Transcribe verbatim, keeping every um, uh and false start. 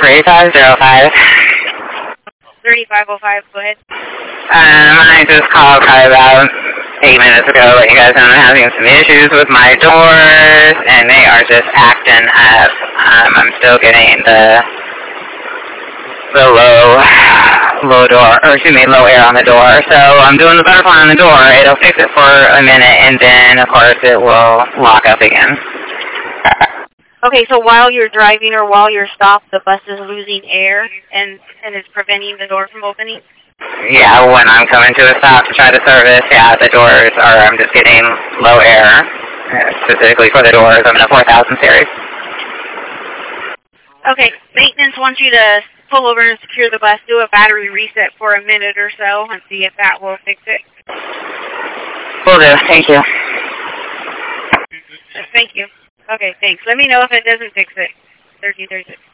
thirty-five oh five. thirty-five oh five, go ahead. Um, I just called probably about eight minutes ago, let you guys know I'm having some issues with my doors, and they are just acting up. Um, I'm still getting the the low, low door, or excuse me, low air on the door. So I'm doing the butterfly on the door. It'll fix it for a minute, and then, of course, it will lock up again. Okay, so while you're driving or while you're stopped, the bus is losing air, and, and it's preventing the door from opening? Yeah, when I'm coming to a stop to try to service, yeah, the doors are, I'm just getting low air, uh, specifically for the doors. I'm in a four thousand series. Okay, maintenance wants you to pull over and secure the bus, do a battery reset for a minute or so, and see if that will fix it. Will do, thank you. Thank you. Okay, thanks. Let me know if it doesn't fix it. thirteen thirty-six.